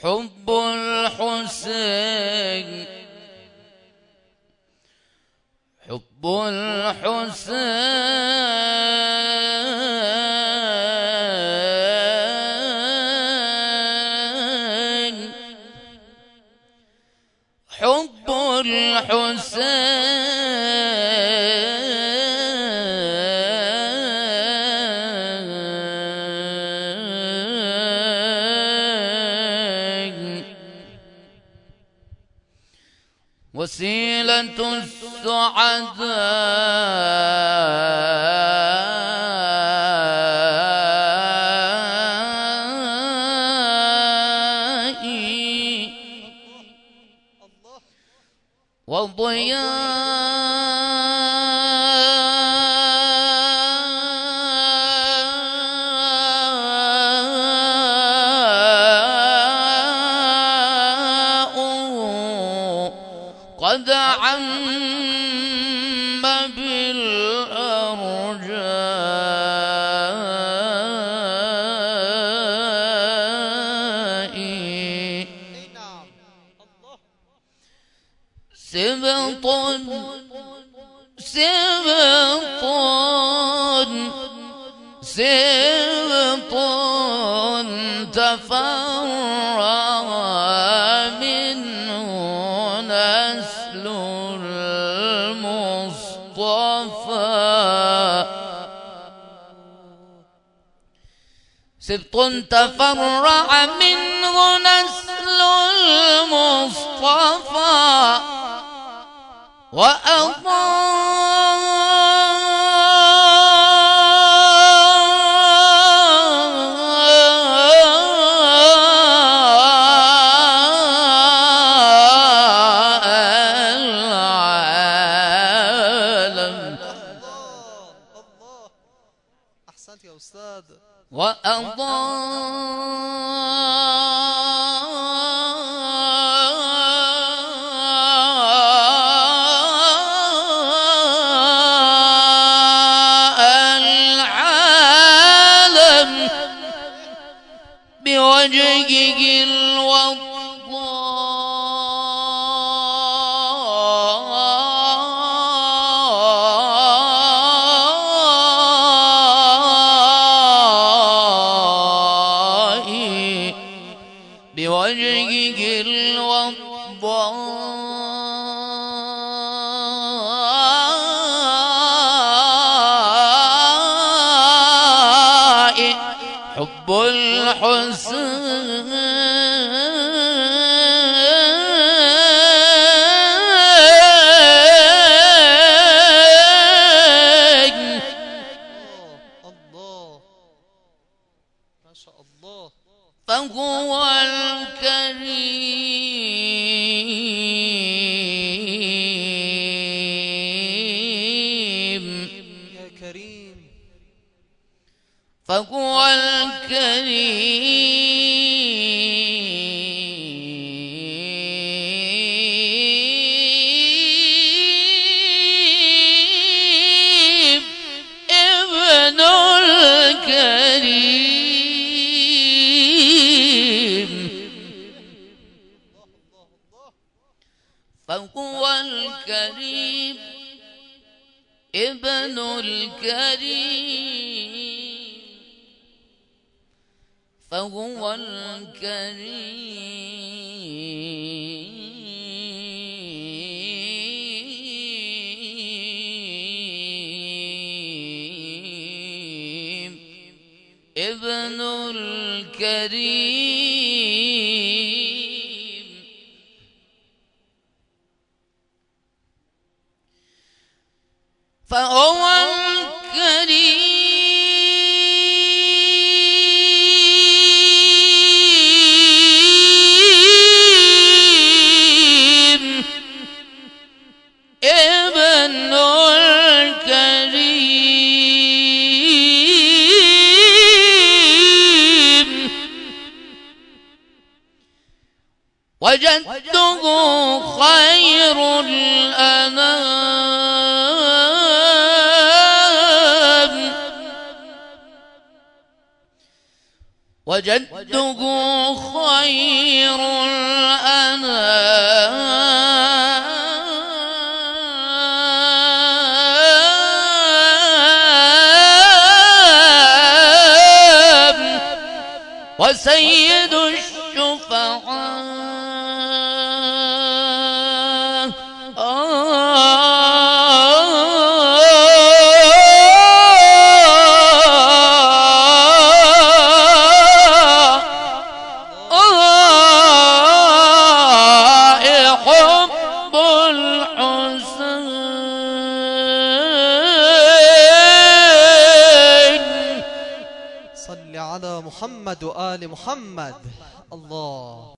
حب الحسين حب الحسين حب الحسين وسيلة السعداء والضياء قد عم بالأرجاء سبط سبط سبط تفرع منه نسل المصطفى سبط تفرع منه نسل المصطفى العالم أحسنت يا أستاذ. العالم بوجهه الوضاء بوجهه الوضاء حب الحسين الله ما شاء الله. فهو الكريم يا كريم فهو الكريم ابن الكريم فهو الكريم ابن الكريم فهو الكريم ابن الكريم فهو الكريم ابن الكريم وجدته خير الأنام وجده خير الأنام وسيد الشفعاء حب الحسين. صل على محمد وآل محمد. الله.